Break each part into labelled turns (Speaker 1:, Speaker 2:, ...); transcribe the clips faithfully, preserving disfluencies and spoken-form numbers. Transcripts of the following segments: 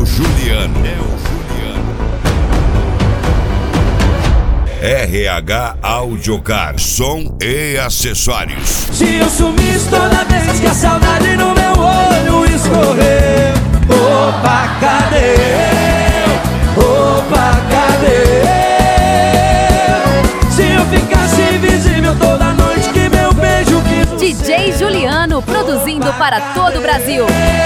Speaker 1: Juliano. É o Juliano. R H Audiocar, som e acessórios.
Speaker 2: Se eu sumisse toda vez que a saudade no meu olho escorrer, opa, cadê eu? Opa, cadê eu? Se eu ficasse invisível toda noite que meu beijo quis.
Speaker 3: D J Juliano, produzindo para todo o Brasil.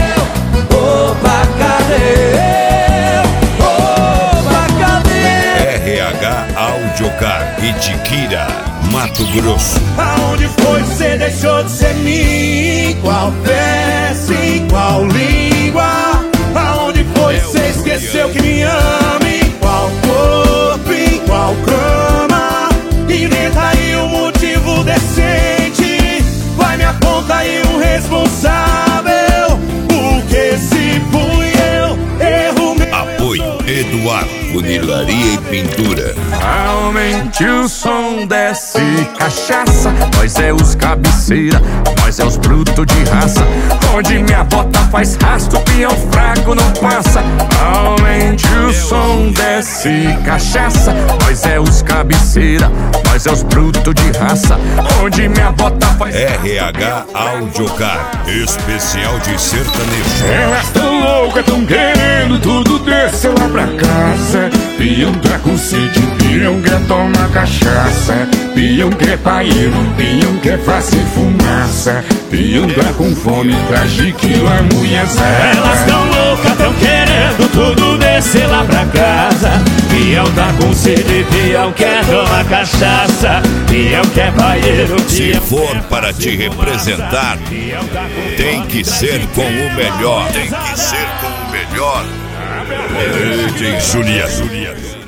Speaker 2: Opa, cadê eu? Opa, cadê?
Speaker 1: R H Audiocar, Itiquira, Mato Grosso.
Speaker 2: Aonde foi que você deixou de ser mim? Qual peça, em qual língua? Aonde foi que você esqueceu que me ama? Em qual corpo, em qual cama? Inventa aí um motivo decente. Vai, me aponta aí um responsável. Porque se fui eu, erro meu.
Speaker 1: Apoio Eduardo, Funilaria e Pintura.
Speaker 4: Aumente o som, desce cachaça. Nós é os cabeceira, nós é os brutos de raça. Onde minha bota faz rastro, peão fraco não passa. Aumente o som, desce cachaça. Nós é os cabeceira, nós é os brutos de raça. Onde minha bota faz
Speaker 1: R H Audiocar, especial de sertanejo.
Speaker 4: Elas tão loucas, tão querendo tudo descer lá pra casa. Pião tá com sede, pião quer tomar cachaça. Pião quer paeiro, pião quer fazer fumaça. Pião tá com fome, traje que a mulher zera.
Speaker 2: Elas tão loucas, tão querendo tudo descer lá pra casa. Pião tá com sede, pião quer tomar cachaça. Pião quer paeiro,
Speaker 1: Se for para te representar, tem que ser com o melhor. Tem que ser com o melhor. D J Juliano.